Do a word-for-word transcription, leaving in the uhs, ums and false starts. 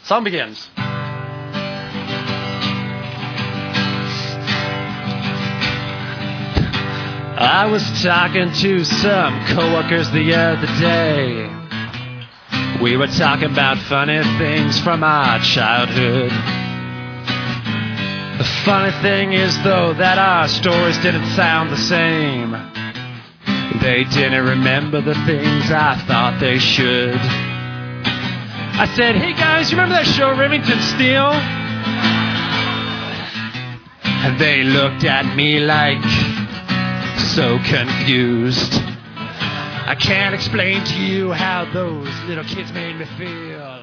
Song begins. I was talking to some coworkers the other day. We were talking about funny things from our childhood. The funny thing is, though, that our stories didn't sound the same. They didn't remember the things I thought they should. I said, hey guys, you remember that show Remington Steele? And they looked at me like so confused. I can't explain to you how those little kids made me feel.